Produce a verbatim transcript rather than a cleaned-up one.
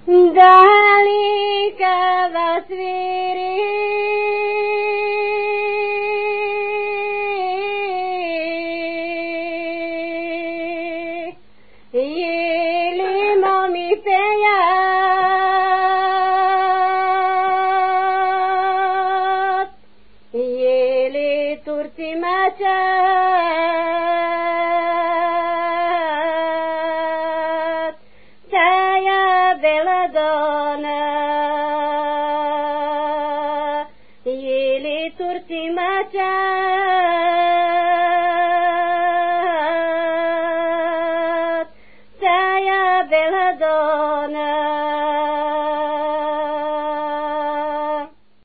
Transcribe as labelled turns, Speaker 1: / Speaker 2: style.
Speaker 1: dalika zasviri ili momi pejat ili turci macat saya beladona ili turci macat